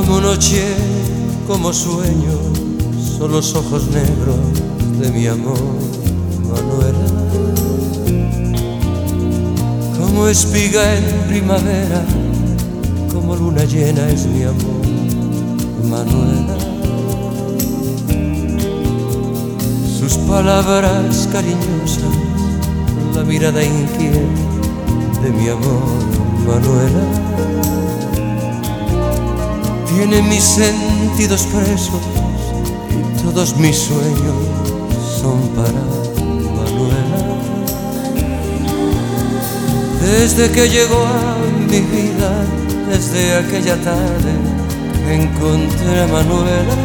Como noche, como sueño, son los ojos negros de mi amor, Manuela. Como espiga en primavera, como luna llena es mi amor, Manuela. Sus palabras cariñosas, la mirada inquieta de mi amor, Manuela. Tiene mis sentidos presos y todos mis sueños son para Manuela. Desde que llegó a mi vida, desde aquella tarde que encontré a Manuela,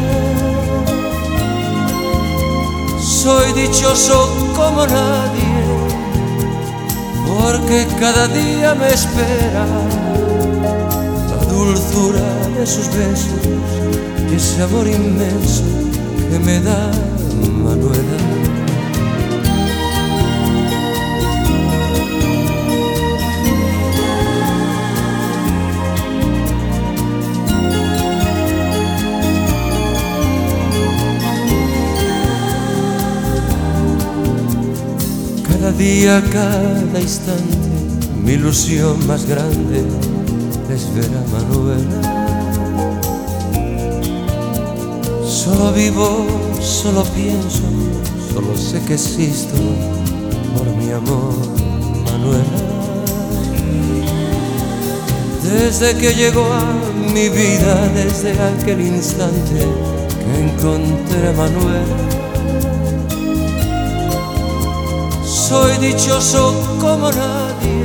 soy dichoso como nadie, porque cada día me espera la dulzura de sus besos y ese amor inmenso que me da Manuela. Cada día, cada instante, mi ilusión más grande es ver a Manuela. Solo vivo, solo pienso, solo sé que existo por mi amor, Manuela. Desde que llegó a mi vida, desde aquel instante que encontré a Manuela, soy dichoso como nadie,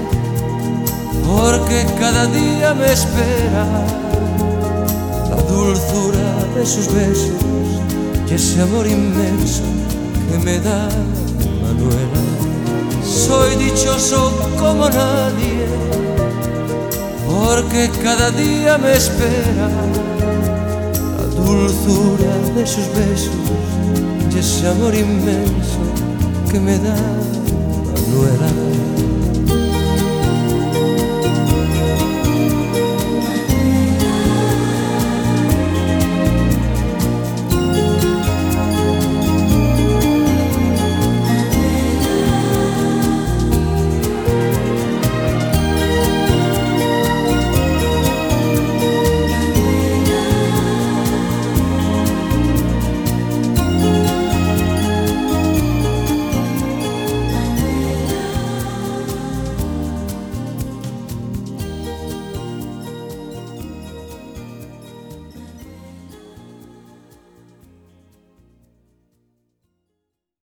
porque cada día me espera la dulzura de sus besos y ese amor inmenso que me da Manuela. Soy dichoso como nadie, porque cada día me espera la dulzura de sus besos y ese amor inmenso que me da Manuela.